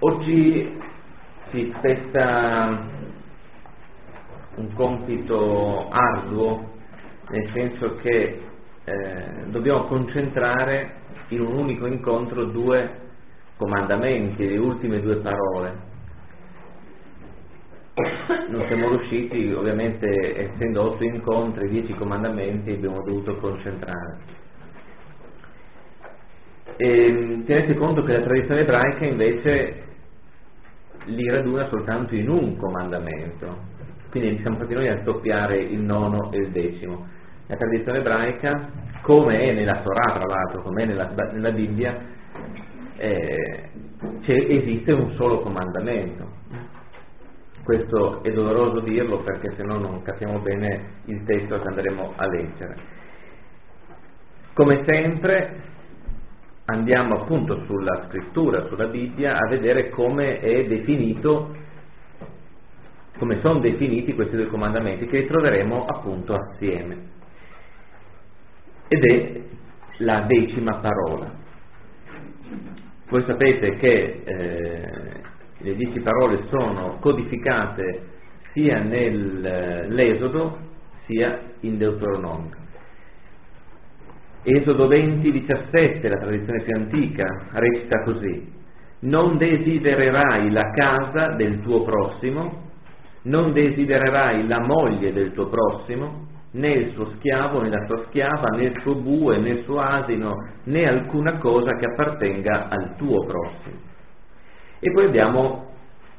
Oggi si spetta un compito arduo, nel senso che dobbiamo concentrare in un unico incontro due comandamenti, le ultime due parole. Non siamo riusciti, ovviamente, essendo 8 incontri, 10 comandamenti, abbiamo dovuto concentrare. E tenete conto che la tradizione ebraica invece li raduna soltanto in un comandamento, quindi siamo stati noi a doppiare il 9° e il 10°. La tradizione ebraica, come è nella Torah, tra l'altro, come è nella Bibbia, esiste un solo comandamento. Questo è doloroso dirlo, perché se no non capiamo bene il testo che andremo a leggere. Come sempre andiamo appunto sulla scrittura, sulla Bibbia, a vedere come è definito, come sono definiti questi due comandamenti, che li troveremo appunto assieme. Ed è la 10ª parola. Voi sapete che le 10 parole sono codificate sia nell'Esodo sia in Deuteronomio. Esodo 20:17, la tradizione più antica, recita così: non desidererai la casa del tuo prossimo, non desidererai la moglie del tuo prossimo, né il suo schiavo, né la sua schiava, né il suo bue, né il suo asino, né alcuna cosa che appartenga al tuo prossimo. E poi abbiamo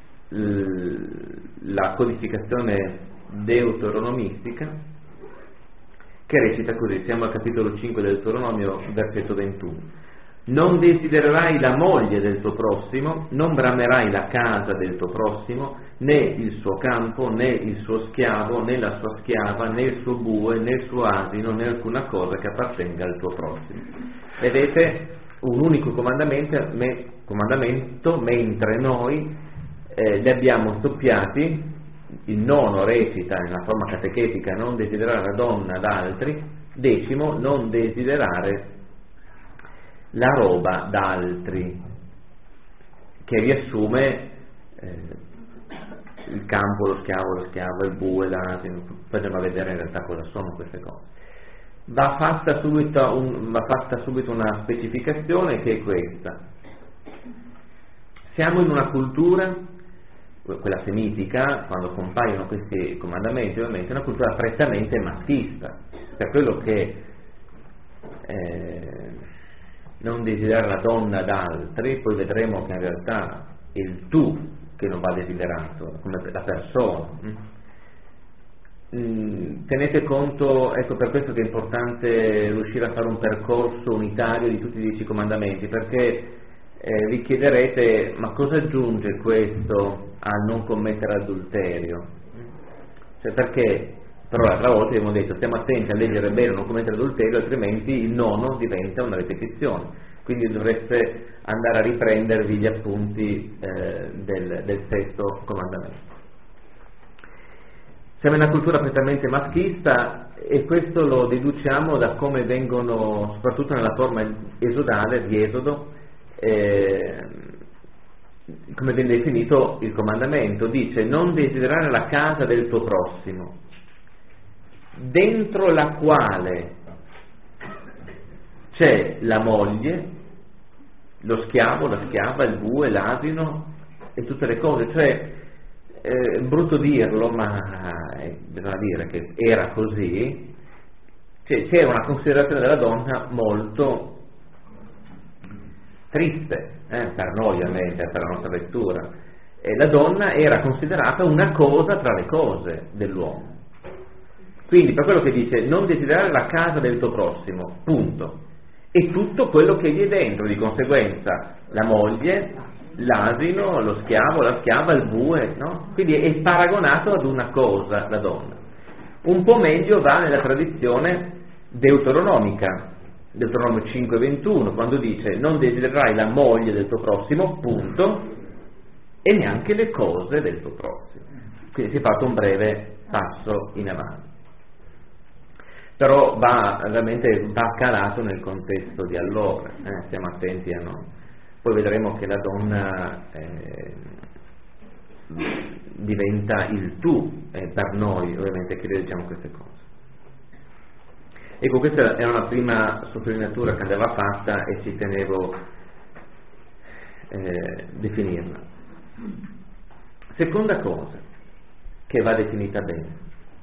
la codificazione deuteronomistica, che recita così, siamo al capitolo 5 del Deuteronomio, versetto 21. Non desidererai la moglie del tuo prossimo, non bramerai la casa del tuo prossimo, né il suo campo, né il suo schiavo, né la sua schiava, né il suo bue, né il suo asino, né alcuna cosa che appartenga al tuo prossimo. Vedete, un unico comandamento, mentre noi li abbiamo doppiati. Il 9° recita nella forma catechetica: non desiderare la donna da altri. 10° non desiderare la roba da altri, che riassume il campo, lo schiavo, il bue, l'asino. Poi andiamo a vedere in realtà cosa sono queste cose. Va fatta subito una specificazione, che è questa: siamo in una cultura, quella semitica, quando compaiono questi comandamenti, ovviamente è una cultura prettamente maschista, per quello che non desiderare la donna da altri. Poi vedremo che in realtà è il tu che non va desiderato, come la persona. Tenete conto, ecco, per questo che è importante riuscire a fare un percorso unitario di tutti i 10 comandamenti, perché vi chiederete: ma cosa aggiunge questo a non commettere adulterio? Cioè, perché? Però l'altra volta abbiamo detto: stiamo attenti a leggere bene, non commettere adulterio, altrimenti il 9° diventa una ripetizione. Quindi dovreste andare a riprendervi gli appunti del 6° comandamento. Siamo in una cultura prettamente maschista, e questo lo deduciamo da come vengono, soprattutto nella forma esodale di Esodo, come viene definito il comandamento. Dice: non desiderare la casa del tuo prossimo, dentro la quale c'è la moglie, lo schiavo, la schiava, il bue, l'asino e tutte le cose. Cioè, è brutto dirlo, ma bisogna dire che era così. Cioè, c'era una considerazione della donna molto triste, per noi ovviamente, per la nostra lettura. La donna era considerata una cosa tra le cose dell'uomo. Quindi, per quello che dice: non desiderare la casa del tuo prossimo, punto, e tutto quello che gli è dentro, di conseguenza la moglie, l'asino, lo schiavo, la schiava, il bue, no? Quindi è paragonato ad una cosa la donna. Un po' meglio va nella tradizione deuteronomica, Deuteronomio 5:21, quando dice: non desidererai la moglie del tuo prossimo, punto, e neanche le cose del tuo prossimo. Quindi si è fatto un breve passo in avanti, però va calato nel contesto di allora, stiamo attenti a noi. Poi vedremo che la donna diventa il tu per noi, ovviamente, che realizziamo queste cose. Ecco, questa era una prima sottolineatura che andava fatta e ci tenevo definirla. Seconda cosa che va definita bene.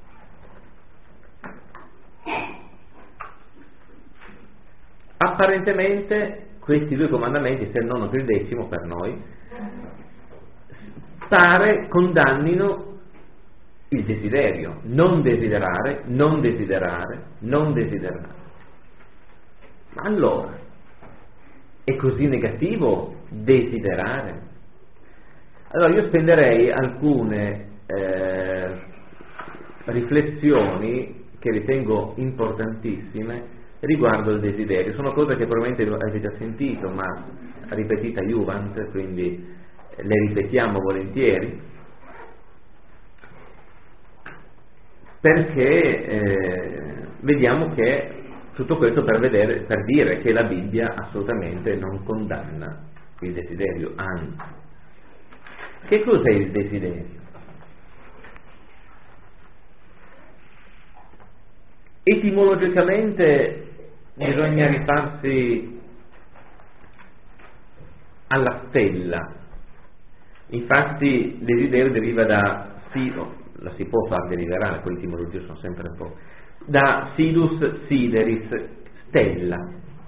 Apparentemente questi due comandamenti, se non il 10° per noi, pare condannino il desiderio, non desiderare, non desiderare, non desiderare. Ma allora, è così negativo desiderare? Allora io spenderei alcune riflessioni che ritengo importantissime riguardo il desiderio. Sono cose che probabilmente avete già sentito, ma ripetita iuvant, quindi le ripetiamo volentieri, perché vediamo che tutto questo per dire che la Bibbia assolutamente non condanna il desiderio, anzi. Che cos'è il desiderio? Etimologicamente bisogna rifarsi alla stella. Infatti desiderio deriva da la si può far derivare, poi etimologie sono sempre un po', da sidus sideris, stella.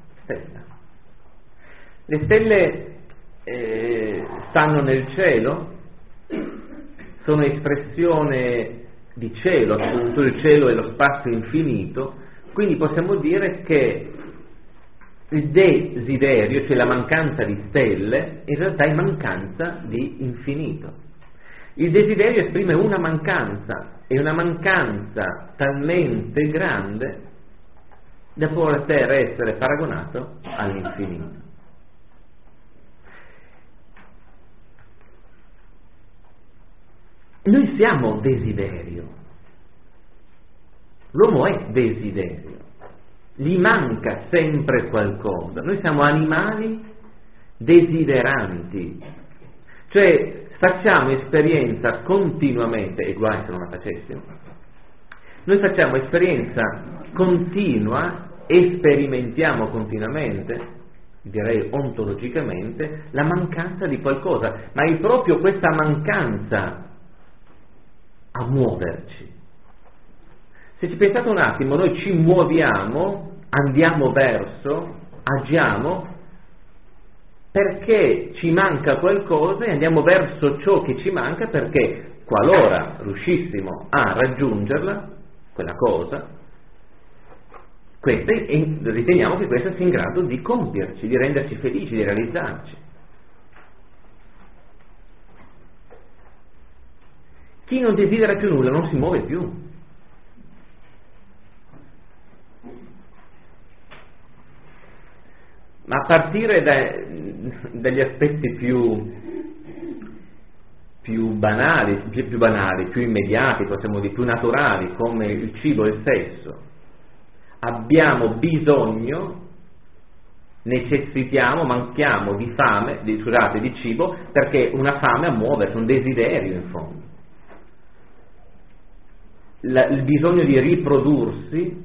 Le stelle stanno nel cielo, sono espressione di cielo, appunto il cielo è lo spazio infinito, quindi possiamo dire che il desiderio, cioè la mancanza di stelle, in realtà è mancanza di infinito. Il desiderio esprime una mancanza, e una mancanza talmente grande da poter essere paragonato all'infinito. Noi siamo desiderio, l'uomo è desiderio, gli manca sempre qualcosa. Noi siamo animali desideranti, cioè facciamo esperienza continuamente, e guai se non la facessimo, noi facciamo esperienza continua e sperimentiamo continuamente, direi ontologicamente, la mancanza di qualcosa, ma è proprio questa mancanza a muoverci. Se ci pensate un attimo, noi ci muoviamo, andiamo verso, agiamo perché ci manca qualcosa e andiamo verso ciò che ci manca, perché qualora riuscissimo a raggiungerla, quella cosa, riteniamo che questa sia in grado di compierci, di renderci felici, di realizzarci. Chi non desidera più nulla non si muove più. Ma a partire dagli aspetti più banali, più immediati, possiamo dire, più naturali, come il cibo e il sesso, abbiamo bisogno, necessitiamo, manchiamo di fame, di cibo, perché una fame a muoversi, un desiderio in fondo. Il bisogno di riprodursi,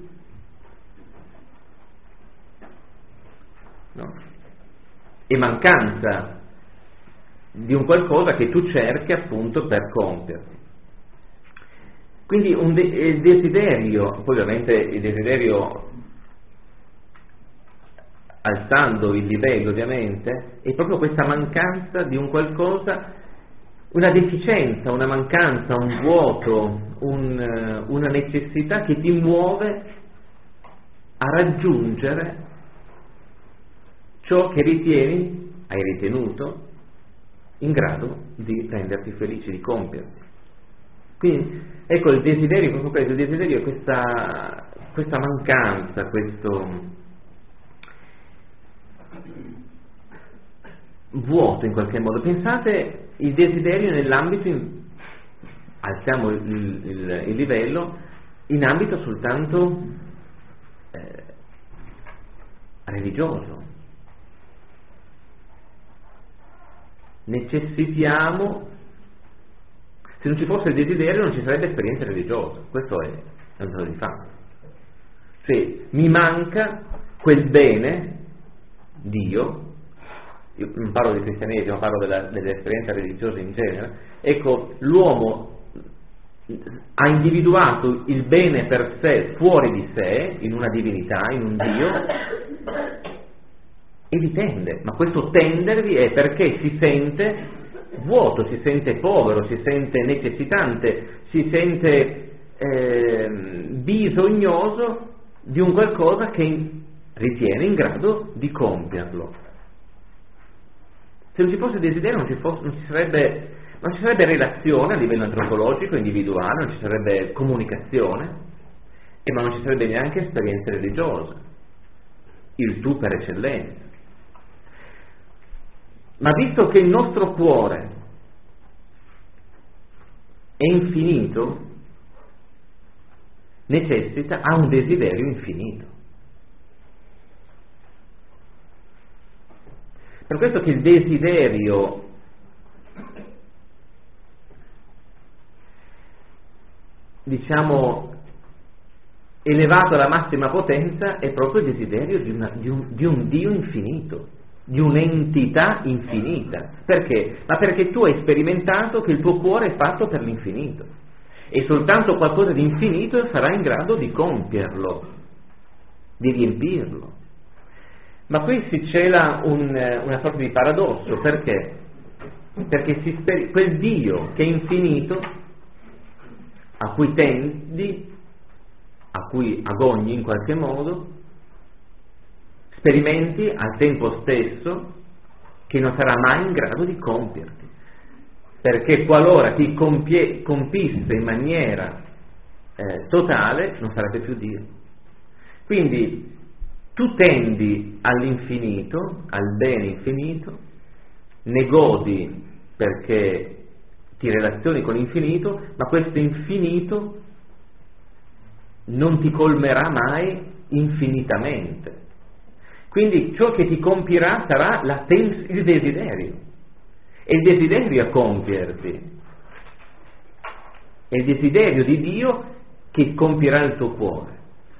no? E mancanza di un qualcosa che tu cerchi appunto per compierti. Quindi il desiderio, poi ovviamente il desiderio alzando il livello ovviamente, è proprio questa mancanza di un qualcosa, una deficienza, una mancanza, un vuoto, una necessità che ti muove a raggiungere ciò che hai ritenuto in grado di renderti felice, di compierti. Quindi ecco, il desiderio, proprio questo, il desiderio è questa mancanza, questo vuoto in qualche modo. Pensate il desiderio nell'ambito, alziamo il livello, in ambito soltanto religioso. Necessitiamo Se non ci fosse il desiderio non ci sarebbe esperienza religiosa, questo è un dato di fatto. Cioè mi manca quel bene, Dio, io non parlo di cristianesimo, parlo dell'esperienza religiosa in genere, ecco, l'uomo ha individuato il bene per sé fuori di sé, in una divinità, in un Dio, e vi tende, ma questo tendervi è perché si sente vuoto, si sente povero, si sente necessitante, si sente bisognoso di un qualcosa che ritiene in grado di compierlo. Se non ci fosse desiderio non ci sarebbe relazione a livello antropologico, individuale, non ci sarebbe comunicazione, ma non ci sarebbe neanche esperienza religiosa, il tu per eccellenza. Ma visto che il nostro cuore è infinito, ha un desiderio infinito. Per questo che il desiderio elevato alla massima potenza è proprio il desiderio di un Dio infinito, di un'entità infinita. Perché? Ma perché tu hai sperimentato che il tuo cuore è fatto per l'infinito e soltanto qualcosa di infinito sarà in grado di compierlo, di riempirlo. Ma qui si cela una sorta di paradosso. Perché? Perché quel Dio che è infinito, a cui tendi, a cui agogni in qualche modo, sperimenti al tempo stesso che non sarà mai in grado di compierti, perché qualora ti compisse in maniera totale non sarebbe più Dio. Quindi tu tendi all'infinito, al bene infinito, ne godi perché ti relazioni con l'infinito, ma questo infinito non ti colmerà mai infinitamente. Quindi ciò che ti compirà sarà il desiderio. È il desiderio a compierti. È il desiderio di Dio che compirà il tuo cuore.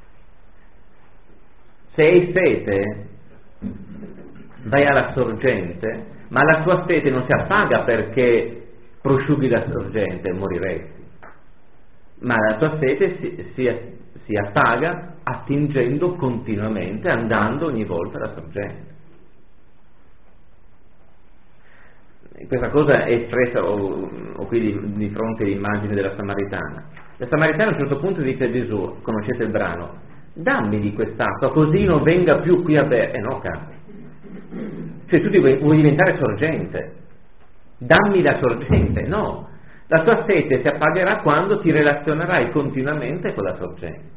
Se hai sete, vai alla sorgente, ma la tua sete non si appaga perché prosciughi la sorgente e moriresti, ma la tua sete si appaga attingendo continuamente, andando ogni volta alla sorgente. Questa cosa è espressa qui di fronte all'immagine della Samaritana. La Samaritana a un certo punto dice a Gesù, conoscete il brano, dammi di quest'acqua così non venga più qui a bere. No, caro, cioè tu vuoi diventare sorgente, dammi la sorgente. No, la tua sete si appagherà quando ti relazionerai continuamente con la sorgente.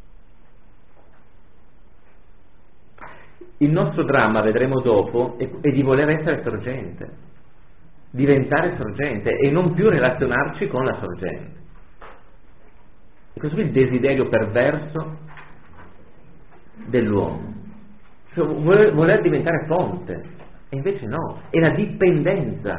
Il nostro dramma, vedremo dopo, è di voler essere sorgente, diventare sorgente e non più relazionarci con la sorgente. E questo è il desiderio perverso dell'uomo, cioè voler diventare fonte, e invece no, è la dipendenza,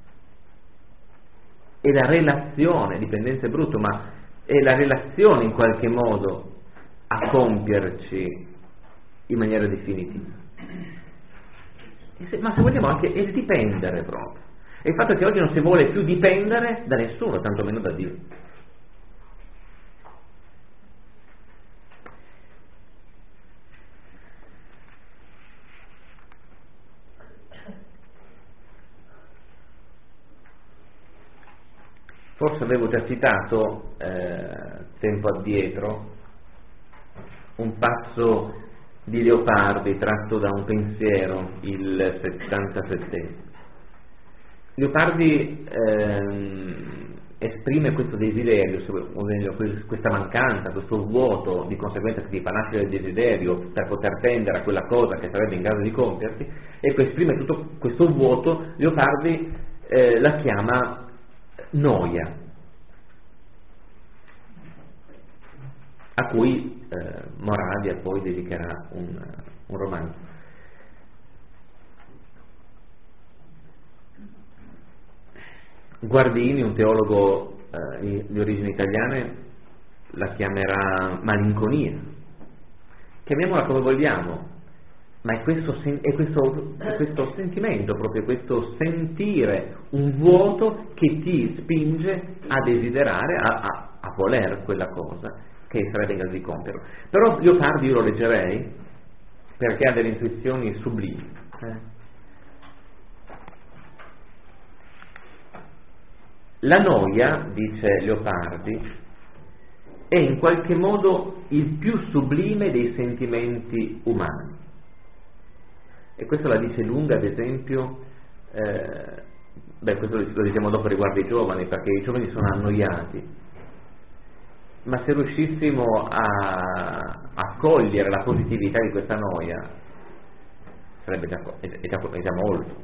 è la relazione, dipendenza è brutto, ma è la relazione in qualche modo a compierci in maniera definitiva. Ma se vogliamo anche è il dipendere proprio. E il fatto è che oggi non si vuole più dipendere da nessuno, tantomeno da Dio. Forse avevo già citato tempo addietro un passo di Leopardi tratto da un pensiero, il 77. Leopardi esprime questo desiderio, o meglio, questa mancanza, questo vuoto, di conseguenza che ti fa nascere il desiderio per poter tendere a quella cosa che sarebbe in grado di compierti. Ecco, esprime tutto questo vuoto. Leopardi la chiama noia, a cui Moravia poi dedicherà un romanzo. Guardini, un teologo di origini italiane, la chiamerà malinconia. Chiamiamola come vogliamo, ma è questo sentimento, proprio questo sentire un vuoto che ti spinge a desiderare, a voler quella cosa che sarebbe in grado di compierlo. Però Leopardi io lo leggerei perché ha delle intuizioni sublimi. La noia, dice Leopardi, è in qualche modo il più sublime dei sentimenti umani. E questo la dice lunga, ad esempio, questo lo diciamo dopo riguardo ai giovani, perché i giovani sono annoiati, ma se riuscissimo a cogliere la positività di questa noia, sarebbe già molto.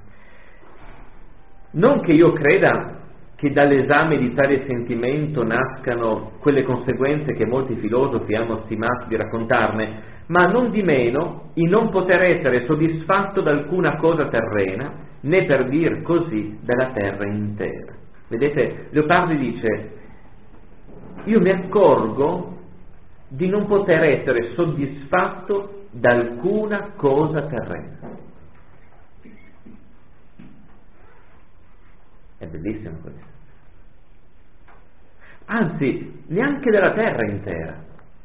Non che io creda che dall'esame di tale sentimento nascano quelle conseguenze che molti filosofi hanno stimato di raccontarne, ma non di meno il non poter essere soddisfatto da alcuna cosa terrena, né per dir così della terra intera. Vedete, Leopardi dice: io mi accorgo di non poter essere soddisfatto da alcuna cosa terrena. È bellissimo questo. Anzi, neanche della terra intera.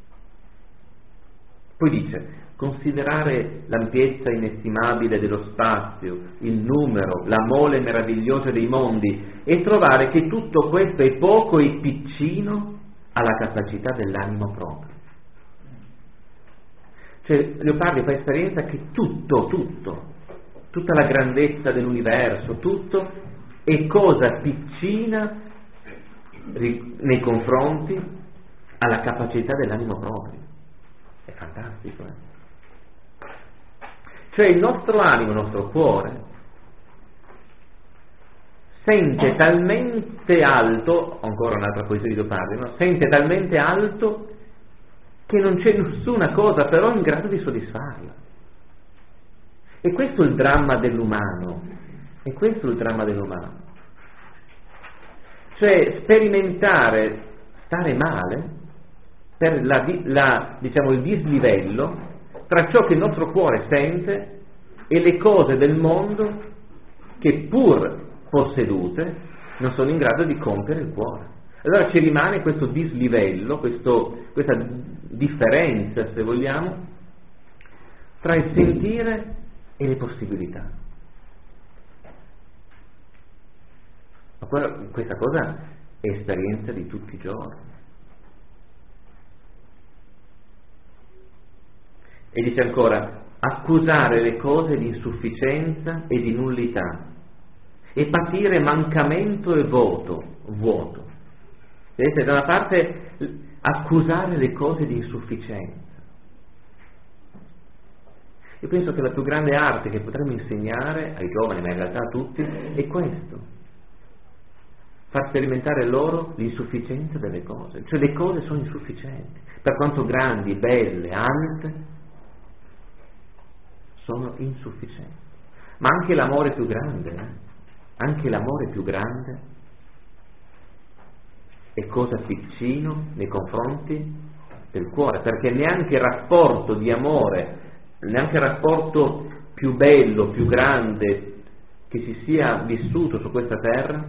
Poi dice: considerare l'ampiezza inestimabile dello spazio, il numero, la mole meravigliosa dei mondi e trovare che tutto questo è poco e piccino alla capacità dell'animo proprio. Cioè Leopardi fa esperienza che tutta la grandezza dell'universo, tutto è cosa piccina nei confronti alla capacità dell'animo proprio. È fantastico, Cioè il nostro animo, il nostro cuore sente talmente alto, ancora un'altra poesia di Leopardi, no? Sente talmente alto che non c'è nessuna cosa però in grado di soddisfarla. E questo è il dramma dell'umano. Cioè sperimentare stare male per diciamo il dislivello tra ciò che il nostro cuore sente e le cose del mondo che pur possedute non sono in grado di compiere il cuore. Allora ci rimane questo dislivello, questa differenza, se vogliamo, tra il sentire e le possibilità. Ma questa cosa è esperienza di tutti i giorni. E dice ancora: accusare le cose di insufficienza e di nullità e patire mancamento e vuoto. Vedete, da una parte accusare le cose di insufficienza. Io penso che la più grande arte che potremmo insegnare ai giovani, ma in realtà a tutti, è questo: far sperimentare loro l'insufficienza delle cose. Cioè le cose sono insufficienti, per quanto grandi, belle, alte, sono insufficienti. Ma anche l'amore più grande, è cosa piccino nei confronti del cuore, perché neanche il rapporto di amore, neanche il rapporto più bello, più grande che si sia vissuto su questa terra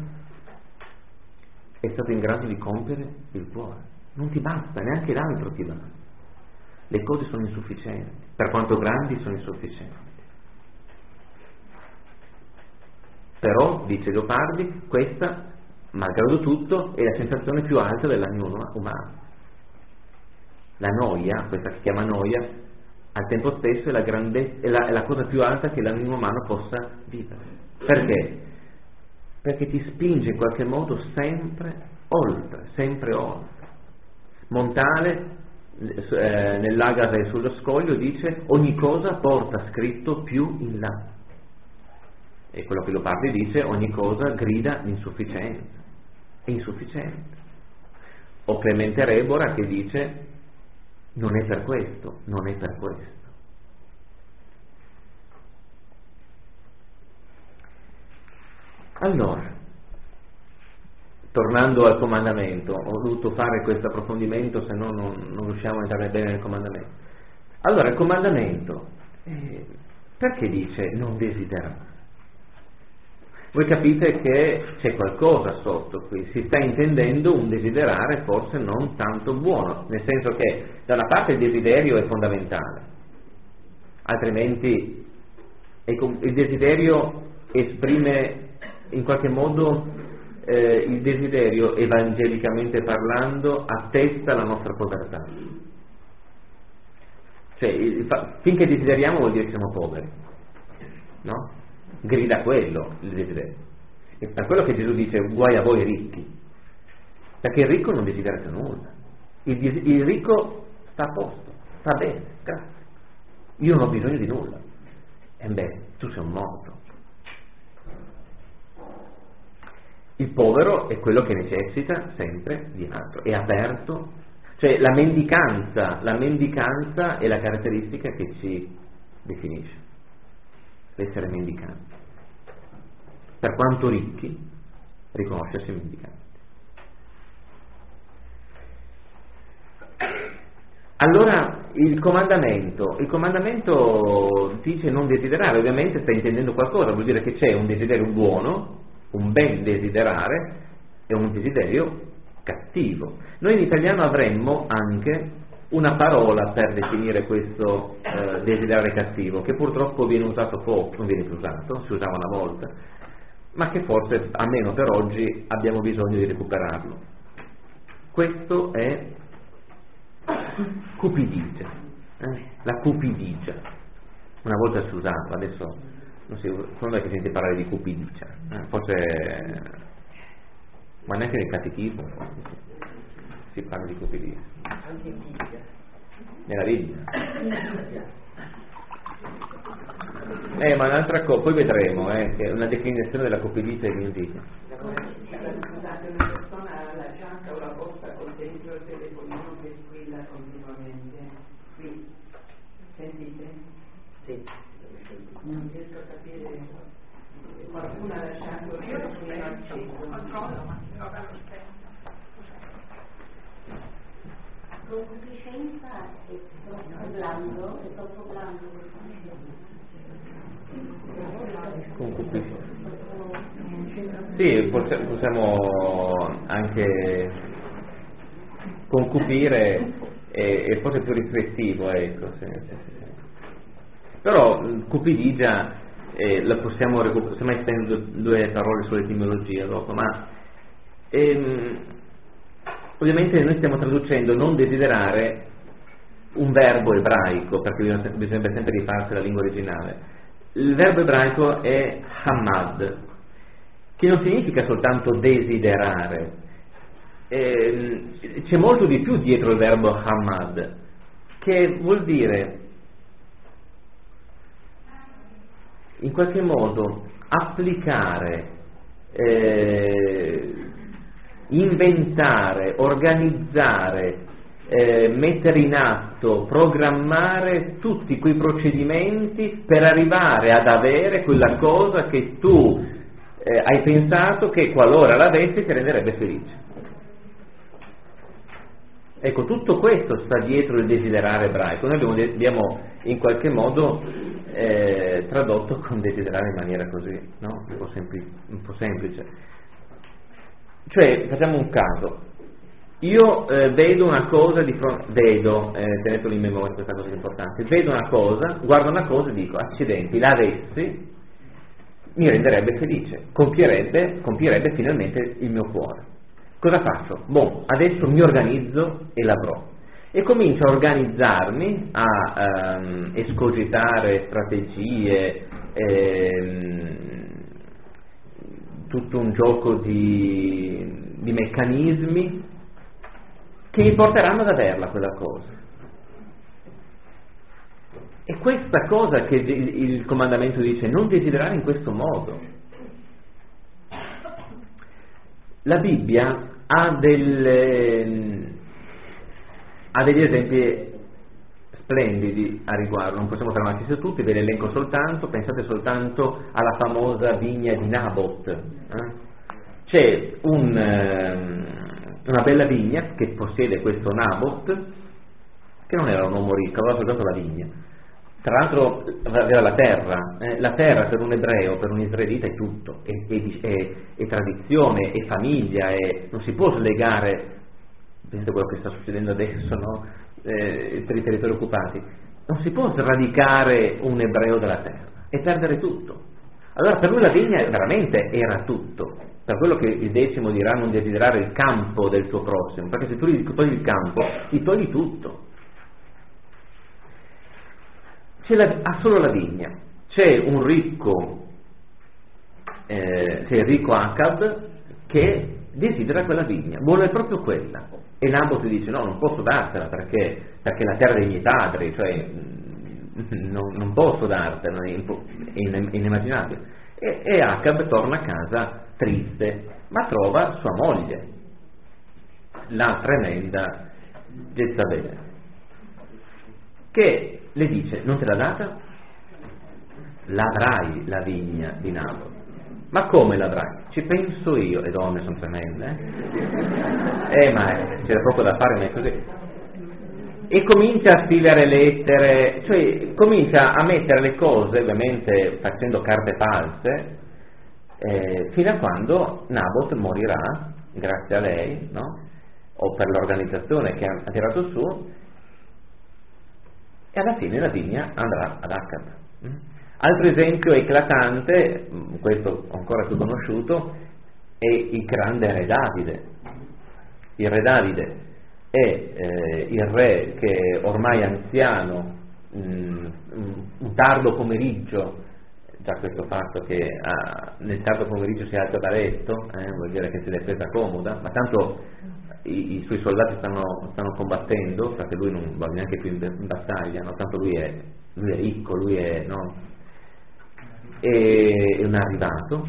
è stato in grado di compiere il cuore. Non ti basta, neanche l'altro ti basta. Le cose sono insufficienti, per quanto grandi sono insufficienti. Però, dice Leopardi, questa, malgrado tutto, è la sensazione più alta dell'animo umano. La noia, questa che si chiama noia, al tempo stesso è la cosa più alta che l'animo umano possa vivere. Perché? Perché ti spinge in qualche modo sempre oltre. Montale, nell'Agata e sullo scoglio, dice: ogni cosa porta scritto più in là. E quello che Leopardi dice: ogni cosa grida l'insufficienza. È insufficiente. O Clemente Rebora che dice: non è per questo. Allora, tornando al comandamento, ho dovuto fare questo approfondimento, se no non riusciamo a entrare bene nel comandamento. Allora, il comandamento, perché dice non desiderare? Voi capite che c'è qualcosa sotto qui, si sta intendendo un desiderare forse non tanto buono, nel senso che da una parte il desiderio è fondamentale, altrimenti il desiderio esprime in qualche modo, il desiderio evangelicamente parlando attesta la nostra povertà, cioè finché desideriamo vuol dire che siamo poveri, no? Grida quello il desiderio, e per quello che Gesù dice guai a voi ricchi, perché il ricco non desidera più nulla, il ricco sta a posto, sta bene, grazie, io non ho bisogno di nulla. E tu sei un morto. Il povero è quello che necessita sempre di altro, è aperto, cioè la mendicanza è la caratteristica che ci definisce, l'essere mendicanti. Per quanto ricchi, riconoscersi mendicanti. Allora il comandamento dice non desiderare, ovviamente sta intendendo qualcosa, vuol dire che c'è un desiderio buono, un ben desiderare, e un desiderio cattivo. Noi in italiano avremmo anche una parola per definire questo desiderare cattivo, che purtroppo viene usato poco, non viene più usato, si usava una volta, ma che forse, almeno per oggi, abbiamo bisogno di recuperarlo. Questo è cupidigia, la cupidigia. Una volta si usava, adesso non si usa, quando è che sente parlare di cupidigia? Forse, ma neanche nel catechismo si parla di cupidigia. Nella Bibbia. Ma un'altra cosa, poi vedremo, che è una definizione della cupidigia e l'invidia. Una persona ha la giacca o la borsa con dentro il telefonino che squilla continuamente. Qui, sentite? Sì. Non riesco a capire. Qualcuno ha lasciato il telefonino acceso. Controllo, ma si trova lo stesso. Concupiscenza e troppo blando. Sì, possiamo anche concupire, è forse più restrittivo, ecco. Sì. Però cupidigia la possiamo recuperare, stiamo mettendo due parole sull'etimologia dopo, ma ovviamente noi stiamo traducendo non desiderare un verbo ebraico, perché bisogna sempre rifarsi alla lingua originale. Il verbo ebraico è hamad, che non significa soltanto desiderare, c'è molto di più dietro il verbo hamad, che vuol dire in qualche modo applicare, inventare, organizzare, mettere in atto, programmare tutti quei procedimenti per arrivare ad avere quella cosa che tu hai pensato che qualora l'avessi ti renderebbe felice. Ecco, tutto questo sta dietro il desiderare ebraico. Noi abbiamo in qualche modo tradotto con desiderare in maniera così, no? Un po' semplice. Cioè, facciamo un caso. Io vedo una cosa di fronte, tenetelo in memoria, questa cosa è importante, vedo una cosa, guardo una cosa e dico, accidenti, l'avessi, mi renderebbe felice, compierebbe finalmente il mio cuore. Cosa faccio? Adesso mi organizzo e l'avrò. E comincio a organizzarmi, a escogitare strategie, tutto un gioco di meccanismi che mi porteranno ad averla quella cosa. E questa cosa che il comandamento dice, non desiderare in questo modo. La Bibbia ha degli esempi splendidi a riguardo, non possiamo fermarci su tutti, ve ne elenco soltanto, pensate soltanto alla famosa vigna di Nabot. c'è una bella vigna che possiede questo Nabot, che non era un uomo ricco, aveva soltanto la vigna. Tra l'altro aveva la terra per un ebreo, per un israelita è tutto, è tradizione, è famiglia, non si può slegare, pensate quello che sta succedendo adesso, no? Per i territori occupati, non si può sradicare un ebreo dalla terra e perdere tutto. Allora per lui la vigna veramente era tutto, per quello che il 10° dirà non desiderare il campo del tuo prossimo, perché se tu gli togli il campo ti togli tutto. Ha solo la vigna. C'è un ricco, c'è il ricco Acab che desidera quella vigna, vuole proprio quella, e Nabot dice no, non posso dartela perché la terra dei miei padri, cioè non posso dartela, è inimmaginabile. E Acab torna a casa triste, ma trova sua moglie, la tremenda Jezabele, che le dice non te l'ha data? L'avrai la vigna di Nabot. Ma come l'avrai? Ci penso io, le donne sono tremende, ma c'era poco da fare, ma è così. E comincia a scrivere lettere, cioè comincia a mettere le cose, ovviamente facendo carte false, fino a quando Nabot morirà, grazie a lei, no? O per l'organizzazione che ha tirato su, e alla fine la vigna andrà ad Acab. Altro esempio eclatante, questo ancora più conosciuto, è il grande re Davide. Il re Davide è il re che ormai è anziano, un tardo pomeriggio, già questo fatto che nel tardo pomeriggio si alza da letto, vuol dire che se l'è presa comoda, ma tanto i suoi soldati stanno combattendo, perché lui non va neanche più in battaglia, no? Tanto lui è ricco, no? È un arrivato,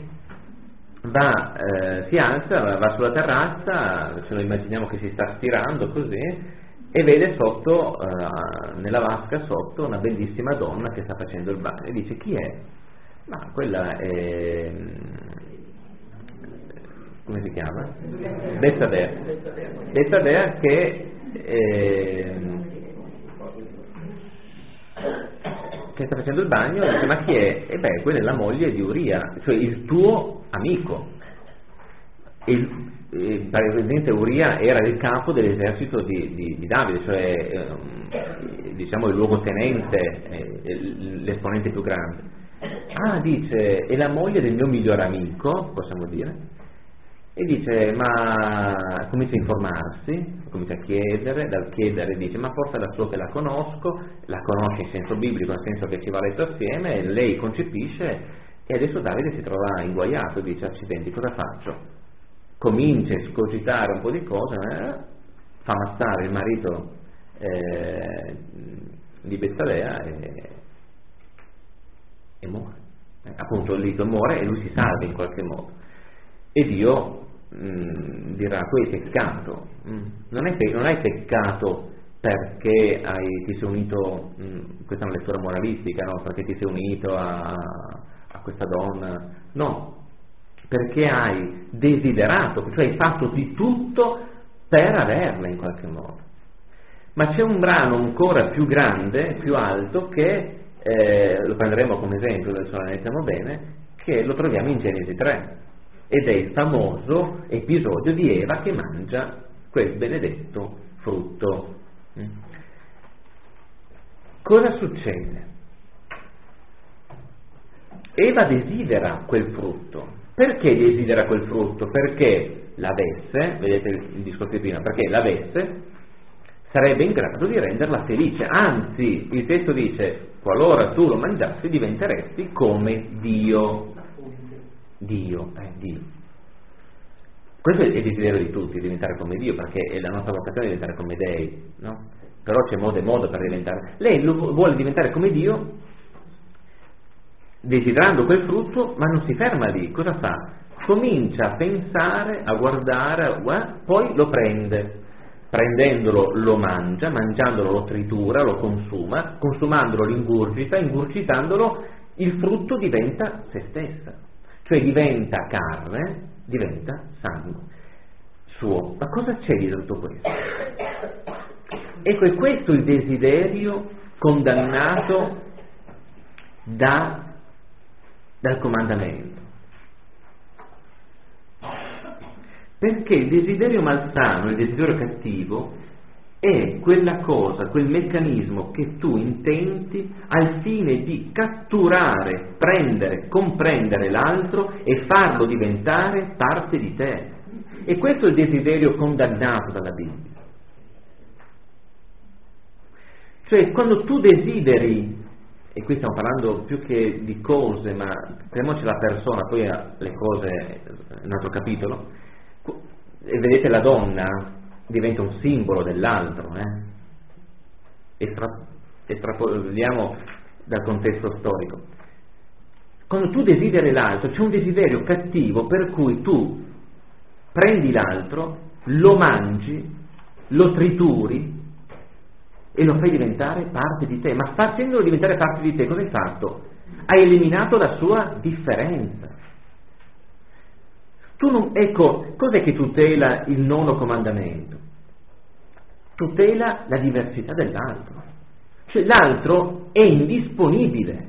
si alza, va sulla terrazza, ce lo immaginiamo che si sta stirando così, e vede sotto, nella vasca sotto, una bellissima donna che sta facendo il bagno, e dice chi è? Ma quella è... come si chiama? Betsabea che sta facendo il bagno, e dice ma chi è? E beh, quella è la moglie di Uria, cioè il tuo amico. Praticamente Uria era il capo dell'esercito di Davide, cioè diciamo il luogotenente, l'esponente più grande. Dice, è la moglie del mio migliore amico, possiamo dire. E dice, ma comincia a informarsi, comincia a chiedere, dal chiedere dice, ma forse da solo che la conosce in senso biblico, nel senso che ci va letto assieme, e lei concepisce, e adesso Davide si trova inguaiato, dice, accidenti, cosa faccio? Comincia a escogitare un po' di cose, fa ammazzare il marito di Betsabea e muore. Appunto il marito muore e lui si salva in qualche modo. E Dio dirà, tu hai peccato, non hai peccato perché ti sei unito, questa è una lettura moralistica, no? Perché ti sei unito a questa donna, no, perché hai desiderato, cioè hai fatto di tutto per averla in qualche modo. Ma c'è un brano ancora più grande, più alto, che lo prenderemo come esempio, adesso lo analizziamo bene, che lo troviamo in Genesi 3. Ed è il famoso episodio di Eva che mangia quel benedetto frutto. Cosa succede? Eva desidera quel frutto. Perché desidera quel frutto? Perché l'avesse, vedete il discorso di prima, perché l'avesse sarebbe in grado di renderla felice. Anzi, il testo dice, qualora tu lo mangiassi diventeresti come Dio. Dio. Questo è il desiderio di tutti, diventare come Dio, perché è la nostra vocazione diventare come Dei, no? Però c'è modo e modo per diventare. Lei vuole diventare come Dio, desiderando quel frutto, ma non si ferma lì. Cosa fa? Comincia a pensare, a guardare, poi lo prende. Prendendolo lo mangia, mangiandolo lo tritura, lo consuma, consumandolo lo ingurgita, ingurgitandolo il frutto diventa se stessa. cioè diventa carne, diventa sangue suo. Ma cosa c'è dietro tutto questo? Ecco, è questo il desiderio condannato dal comandamento. Perché il desiderio malsano, il desiderio cattivo, è quella cosa, quel meccanismo che tu intenti al fine di catturare, prendere, comprendere l'altro e farlo diventare parte di te. E questo è il desiderio condannato dalla Bibbia. Cioè, quando tu desideri, e qui stiamo parlando più che di cose, ma prendiamoci la persona, poi le cose è un altro capitolo, e vedete la donna diventa un simbolo dell'altro, estrapoliamo dal contesto storico. Quando tu desideri l'altro, c'è un desiderio cattivo per cui tu prendi l'altro, lo mangi, lo trituri e lo fai diventare parte di te. Ma facendolo diventare parte di te, cosa hai fatto? Hai eliminato la sua differenza. Ecco, cos'è che tutela il nono comandamento? Tutela la diversità dell'altro. Cioè l'altro è indisponibile.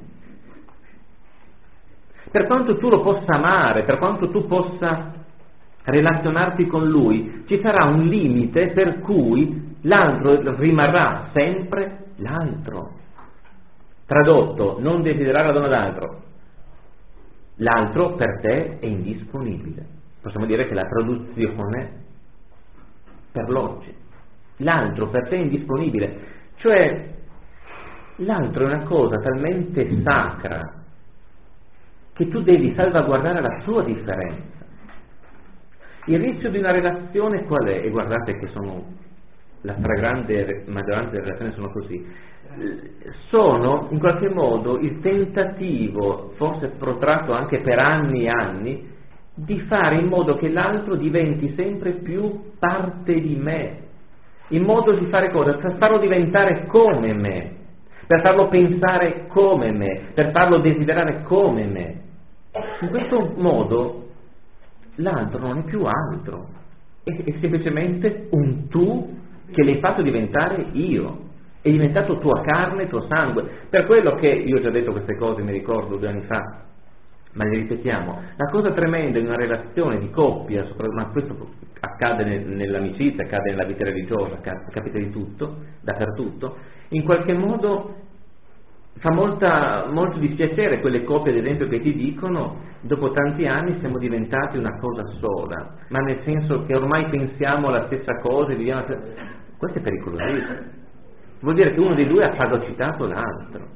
Per quanto tu lo possa amare, per quanto tu possa relazionarti con lui, ci sarà un limite per cui l'altro rimarrà sempre l'altro. Tradotto, non desiderare la donna d'altro. L'altro per te è indisponibile. Possiamo dire che la traduzione per l'oggi. L'altro per te è indisponibile. Cioè, l'altro è una cosa talmente sacra che tu devi salvaguardare la sua differenza. Il rischio di una relazione qual è? E guardate che la stragrande maggioranza delle relazioni sono così. Sono in qualche modo il tentativo, forse protratto anche per anni e anni, di fare in modo che l'altro diventi sempre più parte di me, in modo di fare cosa? Per farlo diventare come me, per farlo pensare come me, per farlo desiderare come me. In questo modo l'altro non è più altro, è semplicemente un tu che l'hai fatto diventare io, è diventato tua carne, tuo sangue. Per quello che io ho già detto queste cose, mi ricordo 2 anni fa, ma le ripetiamo, la cosa tremenda in una relazione di coppia, ma questo accade nell'amicizia, accade nella vita religiosa, capita di tutto, dappertutto, in qualche modo fa molto dispiacere quelle coppie, ad esempio, che ti dicono dopo tanti anni siamo diventati una cosa sola, ma nel senso che ormai pensiamo la stessa cosa e viviamo questo è pericolosissimo. Vuol dire che uno dei due ha fagocitato l'altro.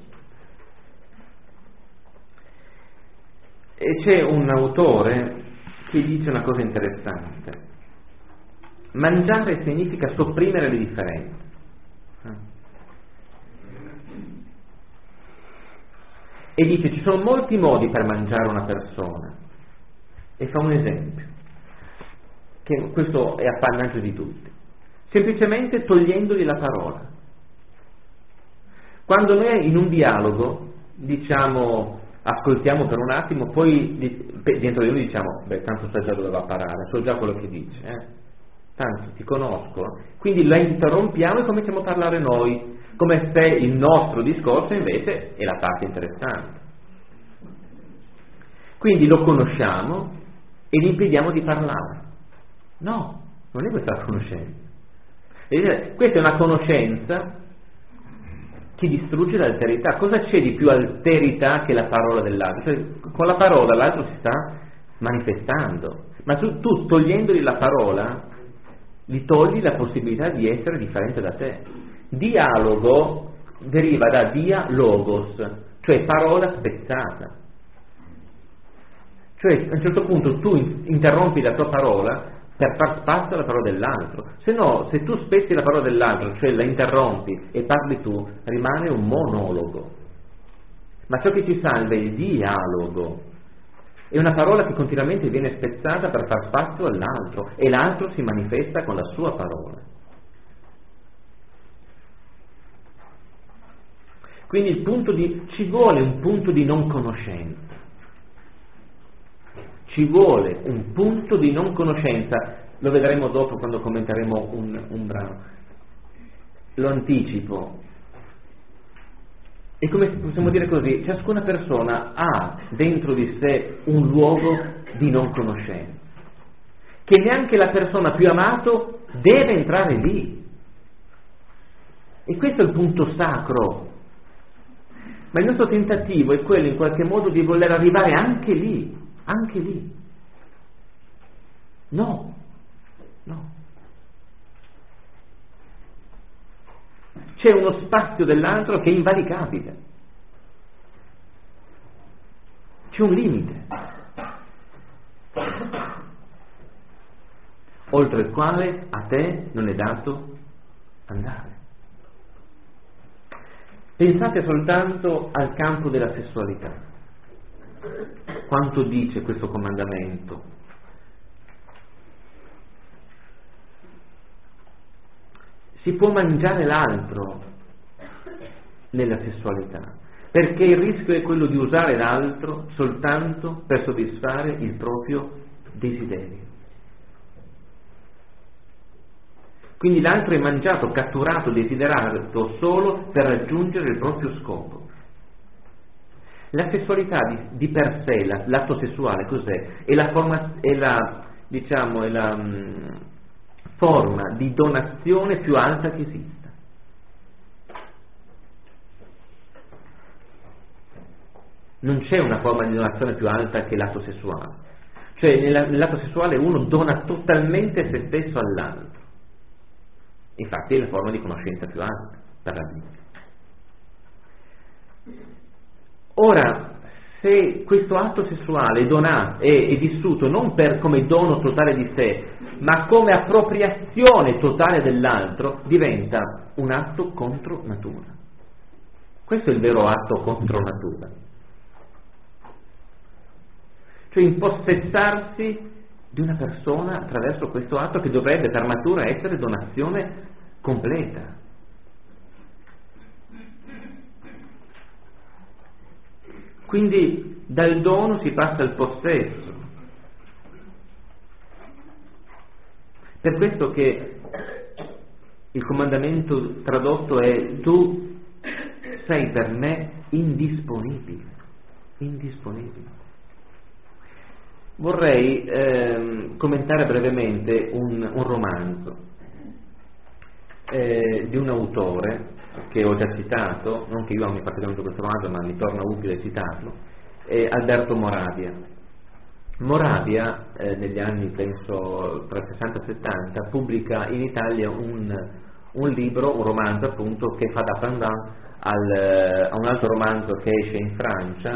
E c'è un autore che dice una cosa interessante: mangiare significa sopprimere le differenze. E dice ci sono molti modi per mangiare una persona, e fa un esempio che questo è appannaggio di tutti, semplicemente togliendogli la parola. Quando noi in un dialogo diciamo ascoltiamo per un attimo, poi dentro di noi diciamo beh, tanto so già dove va a parare, so già quello che dice, tanto ti conosco, quindi la interrompiamo e cominciamo a parlare noi, come se il nostro discorso invece è la parte interessante. Quindi lo conosciamo e gli impediamo di parlare. No, non è questa la conoscenza. Questa è una conoscenza che distrugge l'alterità. Cosa c'è di più alterità che la parola dell'altro? Cioè, con la parola l'altro si sta manifestando, ma tu togliendogli la parola gli togli la possibilità di essere differente da te. Dialogo deriva da dialogos, cioè parola spezzata. Cioè a un certo punto tu interrompi la tua parola per far spazio alla parola dell'altro, se no, se tu spezzi la parola dell'altro, cioè la interrompi e parli tu, rimane un monologo. Ma ciò che ci salva è il dialogo, è una parola che continuamente viene spezzata per far spazio all'altro e l'altro si manifesta con la sua parola. Quindi ci vuole un punto di non conoscenza. ci vuole un punto di non conoscenza. Lo vedremo dopo quando commenteremo un brano. Lo anticipo. E come possiamo dire così, ciascuna persona ha dentro di sé un luogo di non conoscenza, che neanche la persona più amato deve entrare lì. E questo è il punto sacro. Ma il nostro tentativo è quello in qualche modo di voler arrivare anche lì. No. C'è uno spazio dell'altro che è invalicabile. C'è un limite oltre il quale a te non è dato andare. Pensate soltanto al campo della sessualità. Quanto dice questo comandamento? Si può mangiare l'altro nella sessualità, perché il rischio è quello di usare l'altro soltanto per soddisfare il proprio desiderio. Quindi l'altro è mangiato, catturato, desiderato solo per raggiungere il proprio scopo. La sessualità di per sé, l'atto sessuale cos'è? È la forma di donazione più alta che esista. Non c'è una forma di donazione più alta che l'atto sessuale. Cioè nell'atto sessuale uno dona totalmente se stesso all'altro. Infatti è la forma di conoscenza più alta per la vita. Ora, se questo atto sessuale è vissuto non come dono totale di sé, ma come appropriazione totale dell'altro, diventa un atto contro natura. Questo è il vero atto contro natura. Cioè impossessarsi di una persona attraverso questo atto che dovrebbe per natura essere donazione completa. Quindi dal dono si passa al possesso. Per questo che il comandamento tradotto è: tu sei per me indisponibile. Vorrei commentare brevemente un romanzo di un autore che ho già citato, non che io ami particolarmente questo romanzo, ma mi torna utile citarlo, è Alberto Moravia. Moravia negli anni penso tra 60 e 70 pubblica in Italia un libro, un romanzo appunto, che fa da pendant a un altro romanzo che esce in Francia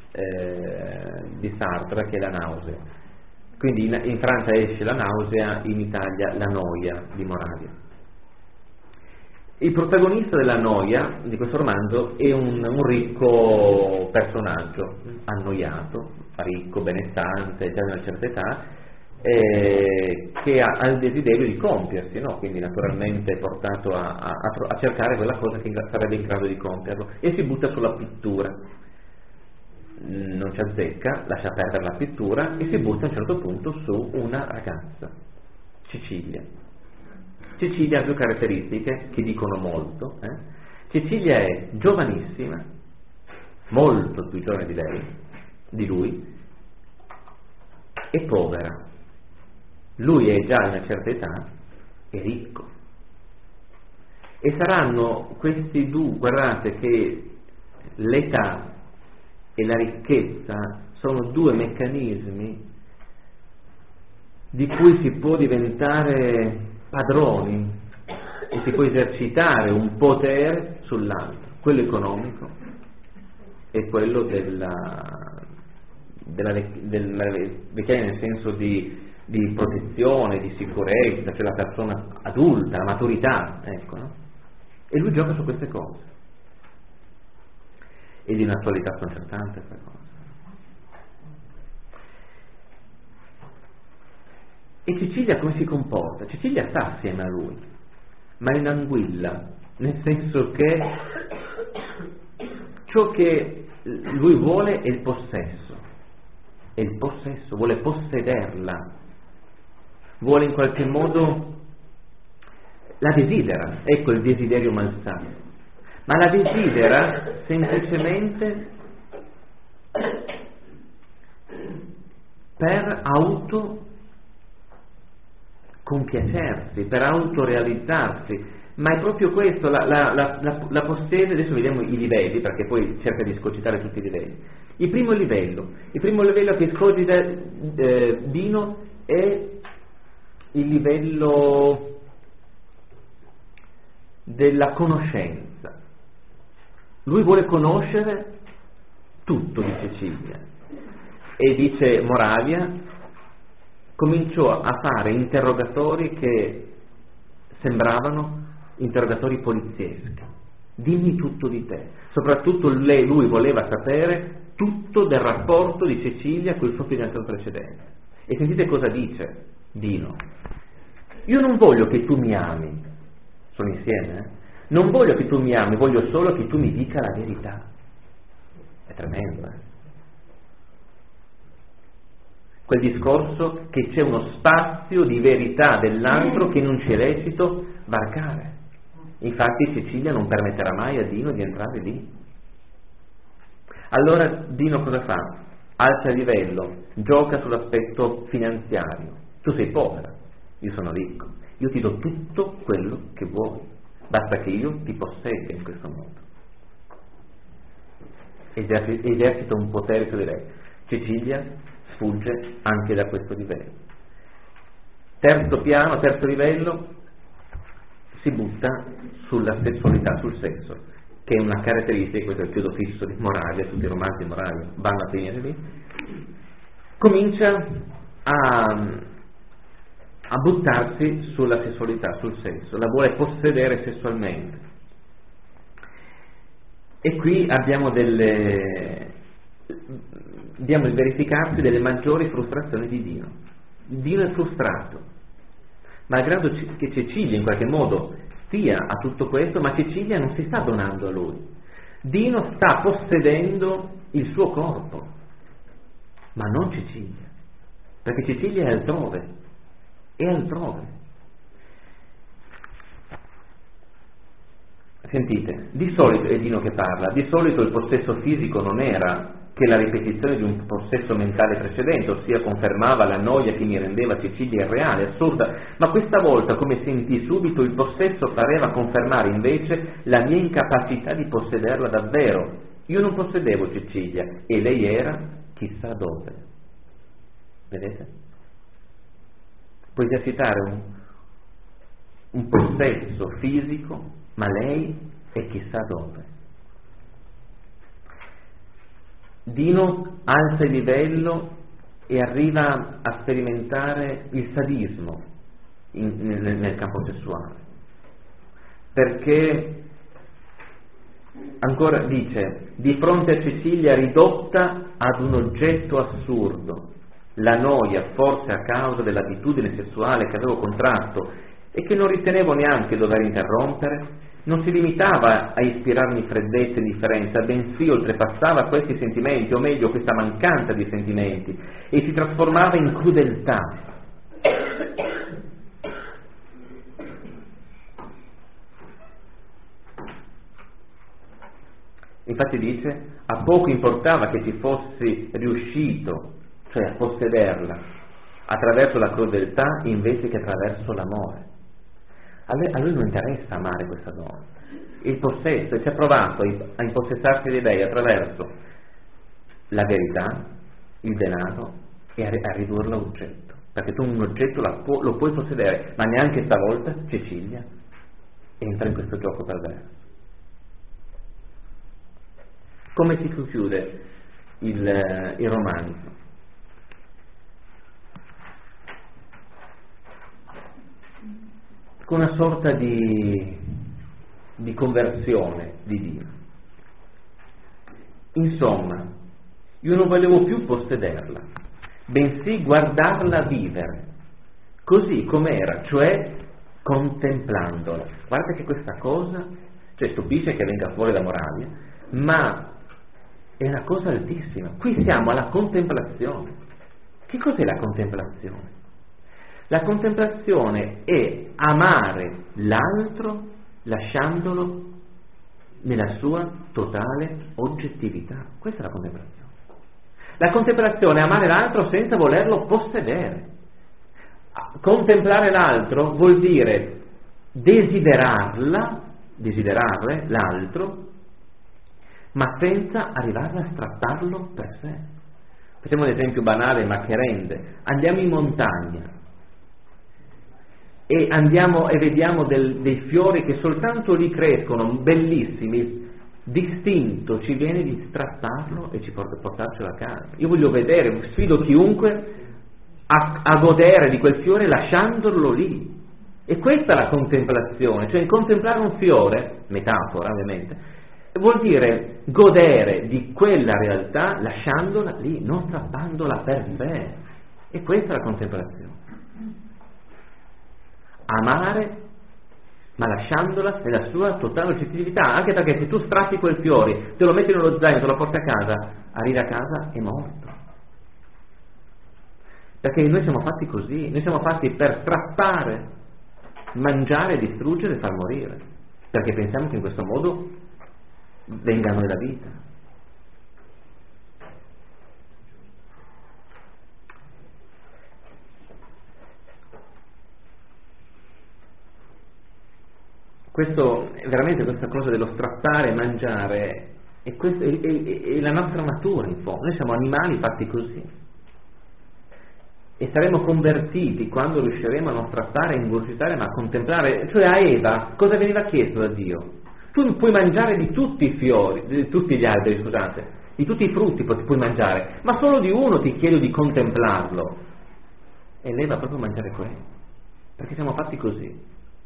di Sartre, che è La nausea. Quindi in Francia esce La nausea, in Italia La noia di Moravia. Il protagonista della noia di questo romanzo è un ricco personaggio, annoiato, ricco, benestante, già di una certa età, che ha il desiderio di compiersi, no? Quindi naturalmente è portato a cercare quella cosa che sarebbe in grado di compierlo, e si butta sulla pittura. Non ci azzecca, lascia perdere la pittura e si butta a un certo punto su una ragazza, Cecilia. Cecilia ha due caratteristiche che dicono molto. Cecilia è giovanissima, molto più giovane di lui, e povera. Lui è già a una certa età e ricco. E saranno questi due, guardate che l'età e la ricchezza sono due meccanismi di cui si può diventare padroni e si può esercitare un potere sull'altro, quello economico e quello della vecchiaia nel senso di protezione, di sicurezza, cioè la persona adulta, la maturità, ecco, no? E lui gioca su queste cose, e di un'attualità sconcertante questa cosa. E Cecilia come si comporta? Cecilia sta assieme a lui, ma in anguilla, nel senso che ciò che lui vuole è il possesso, è il possesso, vuole possederla, vuole in qualche modo, la desidera, ecco il desiderio malsano, ma la desidera semplicemente per autocompiacersi, per autorealizzarsi. Ma è proprio questo, la possiede. Adesso vediamo i livelli, perché poi cerca di scogitare tutti i livelli. Il primo livello che scogita Dino è il livello della conoscenza. Lui vuole conoscere tutto di Cecilia, e dice Moravia, cominciò a fare interrogatori che sembravano interrogatori polizieschi. Dimmi tutto di te. Soprattutto lui voleva sapere tutto del rapporto di Cecilia con il suo fidanzato precedente. E sentite cosa dice Dino: io non voglio che tu mi ami, sono insieme, non voglio che tu mi ami, voglio solo che tu mi dica la verità. È tremendo, quel discorso che c'è uno spazio di verità dell'altro che non ci è lecito varcare. Infatti Cecilia non permetterà mai a Dino di entrare lì. Allora Dino cosa fa? Alza il livello, gioca sull'aspetto finanziario. Tu sei povera, io sono ricco, io ti do tutto quello che vuoi, basta che io ti possegga in questo modo. Esercita un potere su di lei. Cecilia sfugge anche da questo livello. Terzo livello, si butta sulla sessualità, sul sesso, che è una caratteristica, questo è il chiodo fisso di Moravia, tutti i romanzi di Moravia vanno a finire lì. Comincia a buttarsi sulla sessualità, sul sesso, la vuole possedere sessualmente. E qui abbiamo il verificarsi delle maggiori frustrazioni di Dino. Dino è frustrato, malgrado che Cecilia in qualche modo stia a tutto questo, ma Cecilia non si sta donando a lui. Dino sta possedendo il suo corpo, ma non Cecilia, perché Cecilia è altrove. Sentite, di solito, è Dino che parla, di solito il possesso fisico non era che la ripetizione di un possesso mentale precedente, ossia confermava la noia che mi rendeva Cecilia irreale, assurda, ma questa volta, come sentii subito, il possesso pareva confermare invece la mia incapacità di possederla davvero. Io non possedevo Cecilia e lei era chissà dove. Vedete? Puoi esercitare un possesso fisico, ma lei è chissà dove. Dino alza il livello e arriva a sperimentare il sadismo nel campo sessuale, perché ancora dice: di fronte a Cecilia ridotta ad un oggetto assurdo, la noia, forse a causa dell'abitudine sessuale che avevo contratto e che non ritenevo neanche dover interrompere, non si limitava a ispirarmi freddezza e indifferenza, bensì oltrepassava questi sentimenti, o meglio questa mancanza di sentimenti, e si trasformava in crudeltà. Infatti dice: a poco importava che ci fossi riuscito, cioè a possederla, attraverso la crudeltà invece che attraverso l'amore. A lui non interessa amare questa donna. Il possesso, ci ha provato a impossessarsi di lei attraverso la verità, il denaro, e a ridurla a oggetto, perché tu un oggetto lo puoi possedere, ma neanche stavolta Cecilia entra in questo gioco perverso. Come si conclude il romanzo? Con una sorta di conversione di Dio. Insomma, io non volevo più possederla, bensì guardarla vivere, così com'era, cioè contemplandola. Guarda che questa cosa, cioè stupisce che venga fuori da Moravia, ma è una cosa altissima. Qui siamo alla contemplazione. Che cos'è la contemplazione? La contemplazione è amare l'altro lasciandolo nella sua totale oggettività. Questa è la contemplazione. La contemplazione è amare l'altro senza volerlo possedere. Contemplare l'altro vuol dire desiderare l'altro, ma senza arrivare a trattarlo per sé. Facciamo un esempio banale ma che rende. Andiamo in montagna e vediamo dei fiori che soltanto lì crescono, bellissimi. D'istinto ci viene di trattarlo e ci portarcelo a casa. Io voglio vedere, sfido chiunque a godere di quel fiore lasciandolo lì. E questa è la contemplazione, cioè contemplare un fiore, metafora ovviamente, vuol dire godere di quella realtà lasciandola lì, non strappandola per sé. E questa è la contemplazione. Amare ma lasciandola nella sua totale oggettività, anche perché se tu strappi quel fiore, te lo metti nello zaino, te lo porti a casa, arrivi a casa è morto. Perché noi siamo fatti così, noi siamo fatti per strappare, mangiare, distruggere e far morire, perché pensiamo che in questo modo venga a noi la vita. Questo è veramente questa cosa dello strappare e mangiare, e questa è la nostra natura in fondo. Noi siamo animali fatti così e saremo convertiti quando riusciremo a non strappare, a ingurgitare, ma a contemplare. Cioè a Eva cosa veniva chiesto da Dio? Tu puoi mangiare di tutti i fiori, di tutti gli alberi, scusate, di tutti i frutti puoi mangiare, ma solo di uno ti chiedo di contemplarlo. E lei va proprio a mangiare quello, perché siamo fatti così.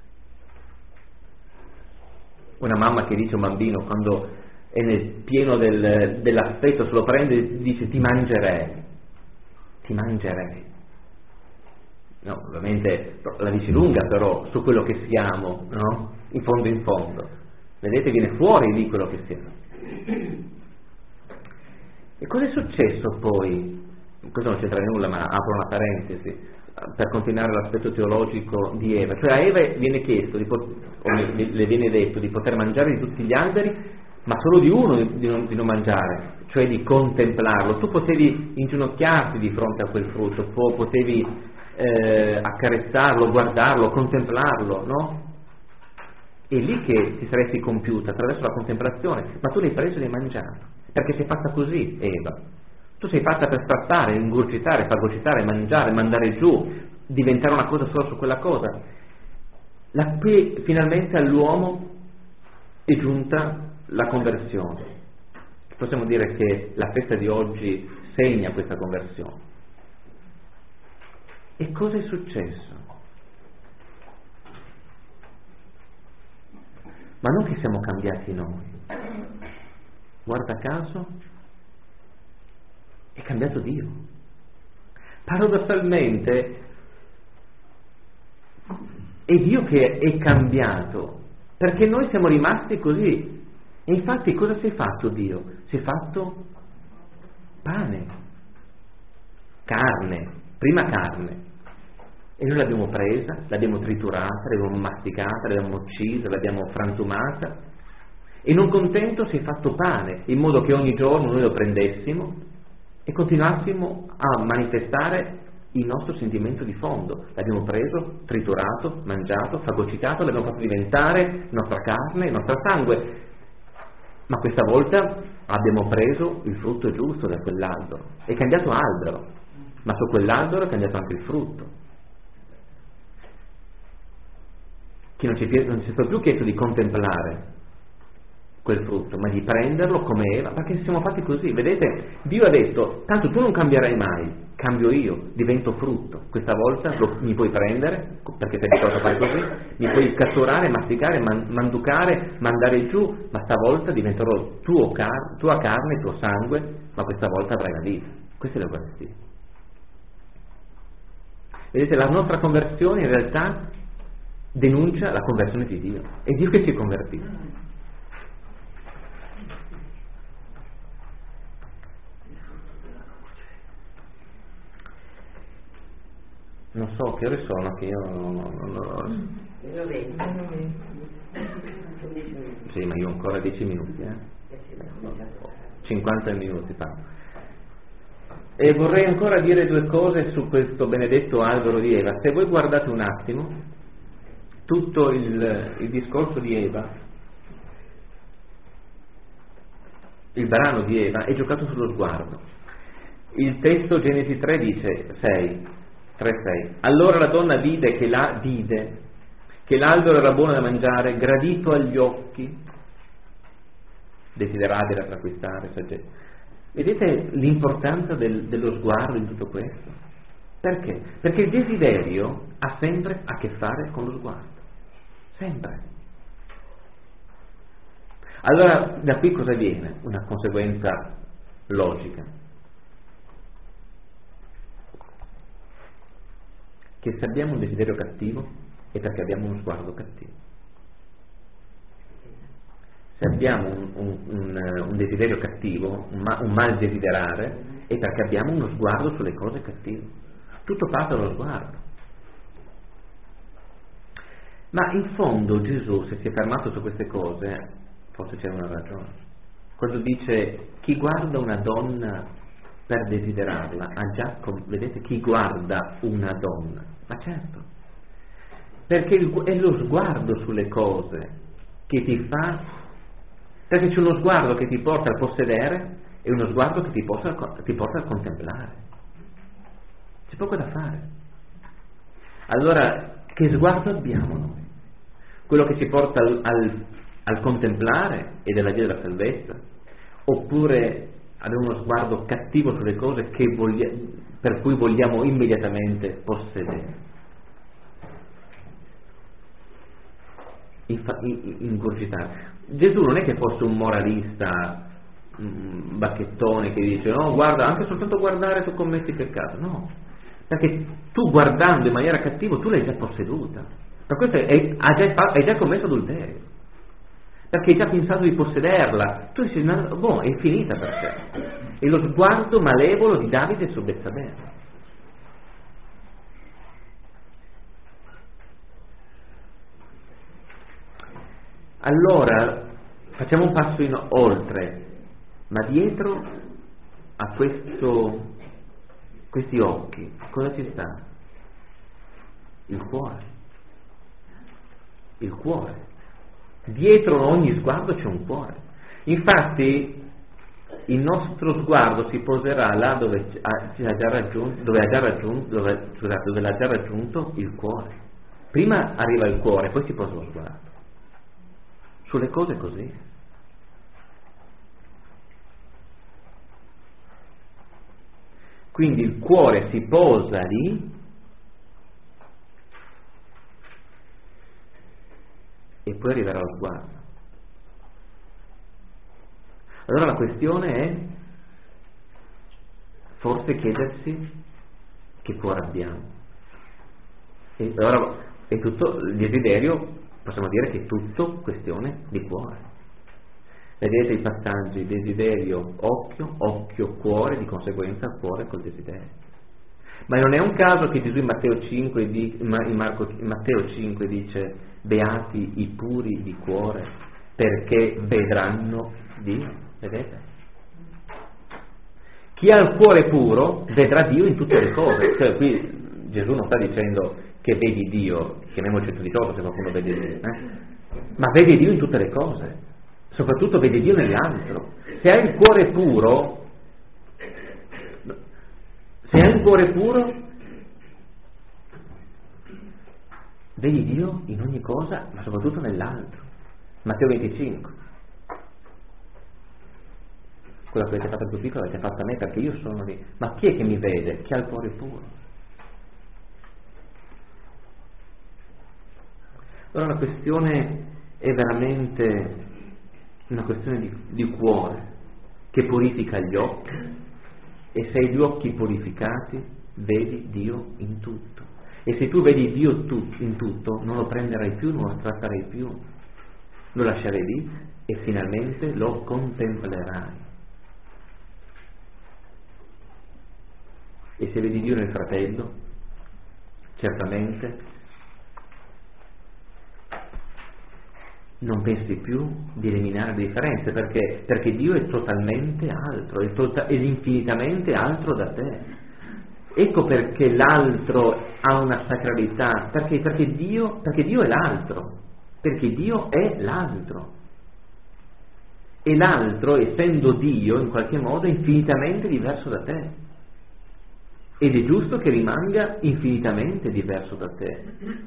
Una mamma che dice a un bambino quando è nel pieno dell'affetto, se lo prende e dice ti mangerei. No, ovviamente la dice lunga però su quello che siamo, no? In fondo. Vedete, viene fuori di quello che siamo. E cosa è successo poi? Questo non c'entra nulla, ma apro una parentesi per continuare l'aspetto teologico di Eva. Cioè a Eva viene chiesto, le viene detto di poter mangiare di tutti gli alberi, ma solo di uno di non mangiare, cioè di contemplarlo. Tu potevi inginocchiarti di fronte a quel frutto, potevi accarezzarlo, guardarlo, contemplarlo, no? È lì che ti saresti compiuta attraverso la contemplazione, ma tu l'hai preso e l'hai mangiato, perché sei fatta così, Eva. Tu sei fatta per strappare, ingurgitare, fagocitare, mangiare, mandare giù, diventare una cosa solo su quella cosa. Qui finalmente all'uomo è giunta la conversione. Possiamo dire che la festa di oggi segna questa conversione. E cosa è successo? Ma non che siamo cambiati noi. Guarda caso, è cambiato Dio. Paradossalmente è Dio che è cambiato, perché noi siamo rimasti così. E infatti cosa si è fatto Dio? Si è fatto pane, carne, prima carne, e noi l'abbiamo presa, l'abbiamo triturata, l'abbiamo masticata, l'abbiamo uccisa, l'abbiamo frantumata, e non contento si è fatto pane, in modo che ogni giorno noi lo prendessimo e continuassimo a manifestare il nostro sentimento di fondo. L'abbiamo preso, triturato, mangiato, fagocitato, l'abbiamo fatto diventare nostra carne, nostro sangue. Ma questa volta abbiamo preso il frutto giusto da quell'albero. È cambiato albero, ma su quell'albero è cambiato anche il frutto. Che non ci è stato più chiesto di contemplare quel frutto, ma di prenderlo come Eva, perché siamo fatti così. Vedete, Dio ha detto, tanto tu non cambierai mai, cambio io, divento frutto. Questa volta mi puoi prendere, perché sei abituato a fare così, mi puoi catturare, masticare, manducare, mandare giù, ma stavolta diventerò tua carne, tuo sangue, ma questa volta avrai la vita. Questa è l'Eucaristia. Vedete, la nostra conversione in realtà denuncia la conversione di Dio. È Dio che si è convertito. Non so che ore sono, che io sì, ma io ho ancora 10 minuti, 50 minuti fa. E vorrei ancora dire 2 cose su questo benedetto albero di Eva. Se voi guardate un attimo tutto il discorso di Eva, il brano di Eva è giocato sullo sguardo. Il testo Genesi 3 dice 3:6. Allora la donna vide che l'albero era buono da mangiare, gradito agli occhi, desiderabile da acquistare, saggezza. Vedete l'importanza dello sguardo in tutto questo? Perché? Perché il desiderio ha sempre a che fare con lo sguardo. Sempre. Allora da qui cosa viene? Una conseguenza logica. Che se abbiamo un desiderio cattivo è perché abbiamo uno sguardo cattivo. Se abbiamo un desiderio cattivo, un mal desiderare, è perché abbiamo uno sguardo sulle cose cattive. Tutto parte dallo sguardo. Ma in fondo Gesù, se si è fermato su queste cose, forse c'è una ragione. Quando dice chi guarda una donna per desiderarla, vedete, chi guarda una donna, ma certo, perché è lo sguardo sulle cose che ti fa, perché c'è uno sguardo che ti porta a possedere e uno sguardo che ti porta a contemplare. C'è poco da fare. Allora, che sguardo abbiamo noi? Quello che ci porta al contemplare e della via della salvezza? Oppure avere uno sguardo cattivo sulle cose per cui vogliamo immediatamente possedere? Ingurgitare. Gesù non è che fosse un moralista bacchettone che dice no, guarda, anche soltanto guardare tu commetti peccato. No, perché tu guardando in maniera cattiva tu l'hai già posseduta, per questo hai già commesso adulterio, perché hai già pensato di possederla, tu dici boh, è finita per te. È lo sguardo malevolo di Davide su Betsabea. Allora facciamo un passo in oltre, ma dietro a questi occhi cosa ci sta? Il cuore. Dietro ogni sguardo c'è un cuore. Infatti il nostro sguardo si poserà là dove l'ha già raggiunto il cuore. Prima arriva il cuore, poi si posa lo sguardo sulle cose così. Quindi il cuore si posa lì e poi arriverà lo sguardo. Allora la questione è forse chiedersi che cuore abbiamo. E allora è tutto il desiderio. Possiamo dire che è tutto questione di cuore. Vedete i passaggi: desiderio, occhio, cuore, di conseguenza cuore col desiderio. Ma non è un caso che Gesù in Matteo 5 dice beati i puri di cuore perché vedranno Dio. Vedete? Chi ha il cuore puro vedrà Dio in tutte le cose. Cioè qui Gesù non sta dicendo che vedi Dio, chiamiamo 118 se qualcuno vede Dio, ma vedi Dio in tutte le cose, soprattutto vedi Dio nell'altro. Se hai il cuore puro, vedi Dio in ogni cosa, ma soprattutto nell'altro. Matteo 25. Quello che avete fatto al più piccolo l'avete fatto a me perché io sono lì. Ma chi è che mi vede? Chi ha il cuore puro. Allora la questione è veramente una questione di cuore che purifica gli occhi, e se hai gli occhi purificati vedi Dio in tutto, e se tu vedi Dio in tutto non lo prenderai più, non lo tratterai più, lo lascerai lì e finalmente lo contemplerai. E se vedi Dio nel fratello, certamente non pensi più di eliminare le differenze, perché Dio è totalmente altro, è infinitamente altro da te. Ecco perché l'altro ha una sacralità, perché Dio è l'altro, perché Dio è l'altro. E l'altro, essendo Dio, in qualche modo è infinitamente diverso da te. Ed è giusto che rimanga infinitamente diverso da te.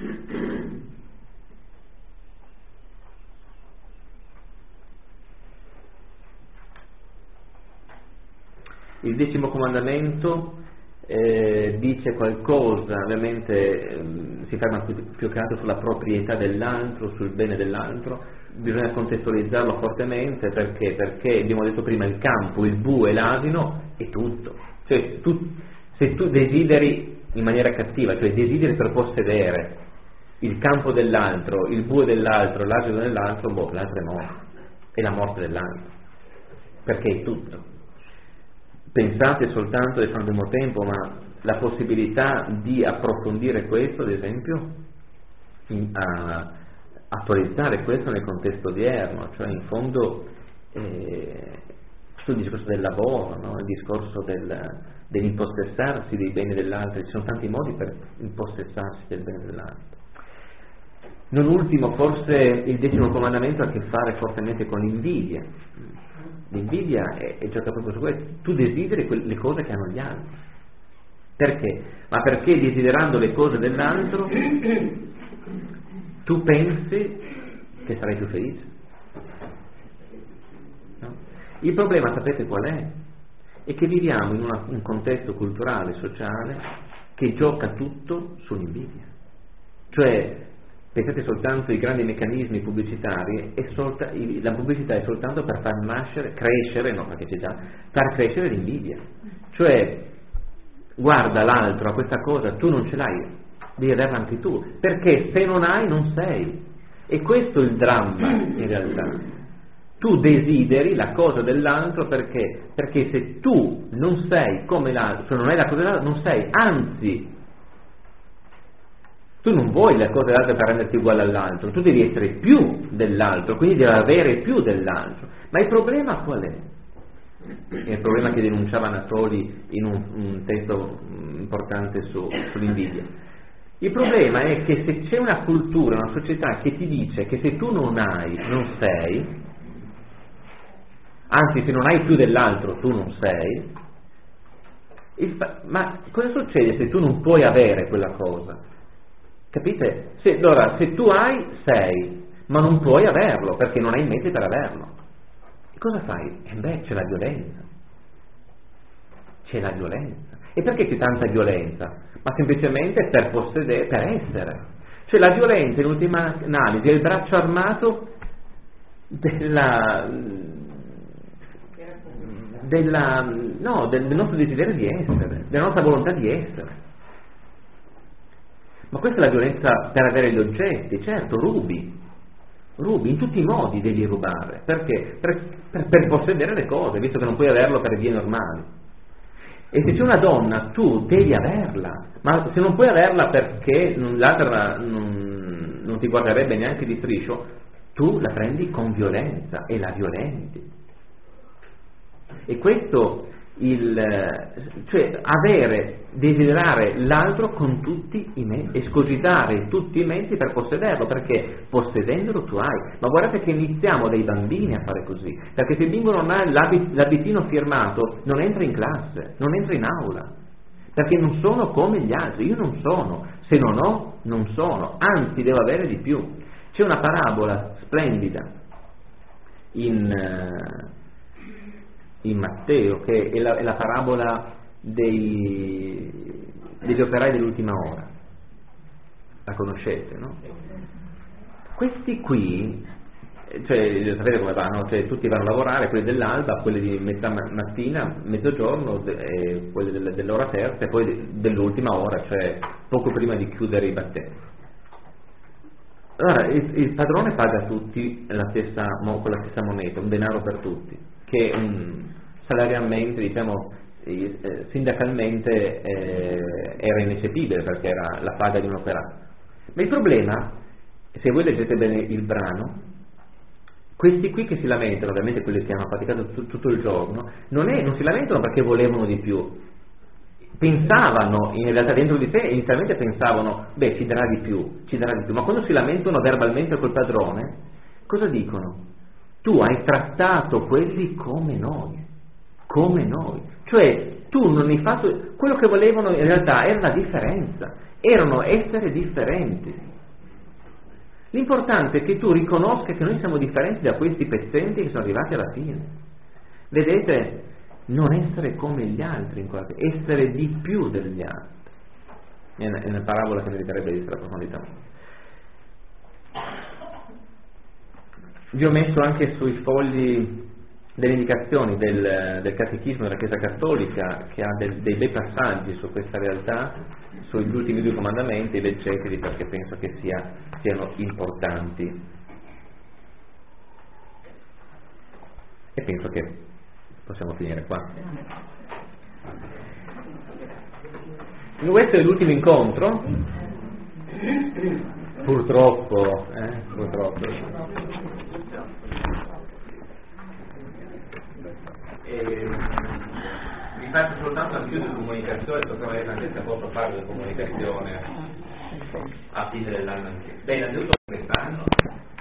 Il 10° comandamento dice qualcosa, ovviamente si ferma più che altro sulla proprietà dell'altro, sul bene dell'altro. Bisogna contestualizzarlo fortemente perché abbiamo detto prima, il campo, il bue, l'asino è tutto. Cioè, se tu desideri in maniera cattiva, cioè desideri per possedere il campo dell'altro, il bue dell'altro, l'asino dell'altro, l'altro è morto, è la morte dell'altro, perché è tutto. Pensate soltanto, adesso non abbiamo tempo, ma la possibilità di approfondire questo, ad esempio, attualizzare questo nel contesto odierno, cioè in fondo sul discorso del lavoro, no? Il discorso dell'impossessarsi dei beni dell'altro. Ci sono tanti modi per impossessarsi del bene dell'altro. Non ultimo, forse il 10° comandamento ha a che fare fortemente con l'invidia. L'invidia è gioca proprio su questo. Tu desideri le cose che hanno gli altri. Perché? Ma perché desiderando le cose dell'altro tu pensi che sarai più felice, no? Il problema, sapete qual è? È che viviamo in un contesto culturale, sociale, che gioca tutto sull'invidia. Cioè, pensate soltanto ai grandi meccanismi pubblicitari, la pubblicità è soltanto per far crescere, no, perché c'è già, far crescere l'invidia. Cioè, guarda l'altro a questa cosa, tu non ce l'hai, devi averla anche tu, perché se non hai non sei. E questo è il dramma, in realtà. Tu desideri la cosa dell'altro perché se tu non sei come l'altro, cioè non hai la cosa dell'altro, non sei, anzi, tu non vuoi la cosa dell'altro per renderti uguale all'altro, tu devi essere più dell'altro, quindi devi avere più dell'altro. Ma il problema qual è? È il problema che denunciava Anatoli in un testo importante sull'invidia. Il problema è che se c'è una cultura, una società che ti dice che se tu non hai, non sei, anzi se non hai più dell'altro tu non sei, ma cosa succede se tu non puoi avere quella cosa? Capite? Allora, se tu hai, sei, ma non puoi averlo perché non hai i mezzi per averlo. E cosa fai? C'è la violenza. C'è la violenza. E perché c'è tanta violenza? Ma semplicemente per possedere, per essere. Cioè la violenza in ultima analisi è il braccio armato del nostro desiderio di essere, della nostra volontà di essere. Ma questa è la violenza per avere gli oggetti. Certo, rubi in tutti i modi, devi rubare. Perché? Per possedere le cose, visto che non puoi averlo per vie normali. E se c'è una donna, tu devi averla, ma se non puoi averla perché l'altra non ti guarderebbe neanche di striscio, tu la prendi con violenza e la violenti. E questo cioè desiderare l'altro con tutti i mezzi, escogitare tutti i mezzi per possederlo, perché possedendolo tu hai. Ma guardate che iniziamo dai bambini a fare così, perché se il bimbo non ha l'abitino firmato non entra in classe, non entra in aula, perché non sono come gli altri. Io non sono, se non ho non sono, anzi devo avere di più. C'è una parabola splendida in Matteo, che è la parabola degli operai dell'ultima ora. La conoscete, no? Questi qui, cioè sapete come vanno? Cioè, tutti vanno a lavorare, quelli dell'alba, quelli di metà mattina, mezzogiorno, quelli dell'ora terza e poi dell'ultima ora, cioè poco prima di chiudere i battenti. Allora il padrone paga a tutti con la stessa moneta, un denaro per tutti, che salarialmente, diciamo, sindacalmente era ineccepibile perché era la paga di un operaio. Ma il problema, se voi leggete bene il brano, questi qui che si lamentano, ovviamente quelli che hanno faticato tutto il giorno, non si lamentano perché volevano di più, pensavano, in realtà dentro di sé inizialmente pensavano, beh, ci darà di più, ma quando si lamentano verbalmente col padrone, cosa dicono? Tu hai trattato quelli come noi, cioè tu non hai fatto, quello che volevano in realtà era la differenza, erano essere differenti. L'importante è che tu riconosca che noi siamo differenti da questi pezzenti che sono arrivati alla fine. Vedete, non essere come gli altri, essere di più degli altri. È una parabola che meriterebbe di essere approfondita. Vi ho messo anche sui fogli delle indicazioni del Catechismo della Chiesa Cattolica, che ha dei bei passaggi su questa realtà, sugli ultimi 2 comandamenti, leggeteli perché penso che siano importanti. E penso che possiamo finire qua. Questo è l'ultimo incontro, purtroppo. Vi faccio soltanto una chiusa di comunicazione, possiamo vedere anche se posso fare la comunicazione a fine dell'anno. Bene, innanzitutto quest'anno